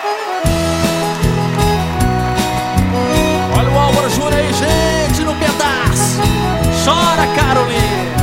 Olha o Álvaro Júnior aí, gente, no pedaço. Chora, Carolina.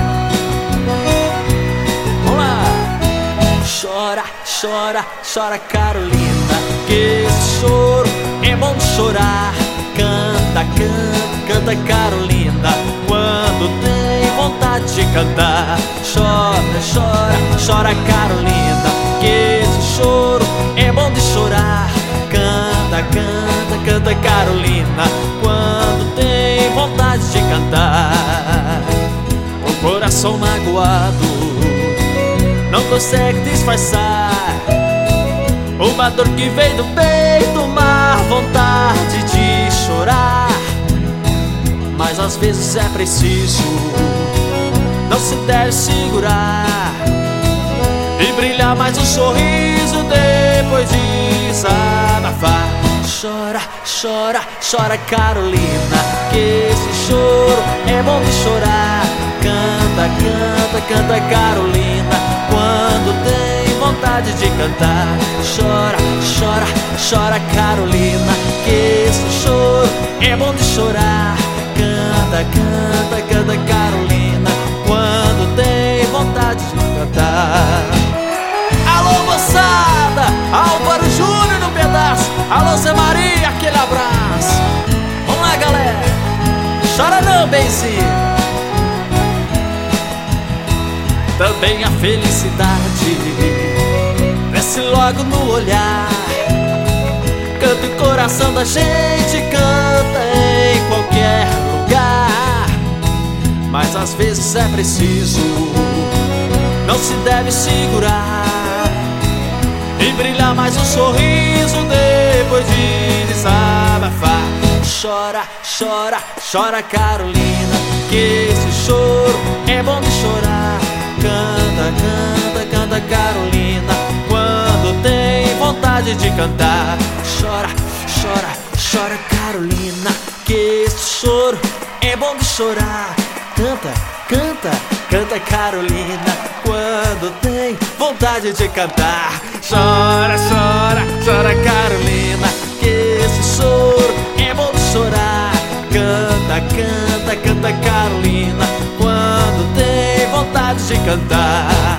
Vamos lá. Chora, chora, chora, Carolina, que esse choro é bom de chorar. Canta, canta, canta, Carolina, quando tem vontade de cantar. Chora, chora, chora, Carolina, que esse choro é bom de chorar. Canta, canta, canta, Carolina, quando tem vontade de cantar. O coração magoado não consegue disfarçar uma dor que vem do peito, uma vontade de chorar. Mas às vezes é preciso, não se deve segurar e brilhar mais um sorriso depois de desabafar. Chora, chora, chora, Carolina, que esse choro é bom de chorar. Canta, canta, canta, Carolina, quando tem vontade de cantar. Chora, chora, chora, Carolina, que esse choro é bom de chorar. Canta, canta, canta, Carolina, quando tem vontade de cantar. Alô, moçada, Álvaro Júnior no pedaço. Alô, Zé Maria, aquele abraço. Vamos lá, galera. Chora não, benzinho. Também a felicidade desce logo no olhar. Canta o coração da gente, canta em qualquer lugar. Mas às vezes é preciso, não se deve segurar e brilhar mais um sorriso depois de desabafar. Chora, chora, chora, Carolina, que esse choro é bom de chorar. Canta, canta, canta, Carolina, quando tem vontade de cantar. Chora, chora, chora, Carolina, que esse choro é bom de chorar. Canta, canta, canta, Carolina, quando tem vontade de cantar. Chora, chora, chora, Carolina, que esse choro é bom de chorar. Canta, canta, canta, Carolina, quando tem vontade de cantar.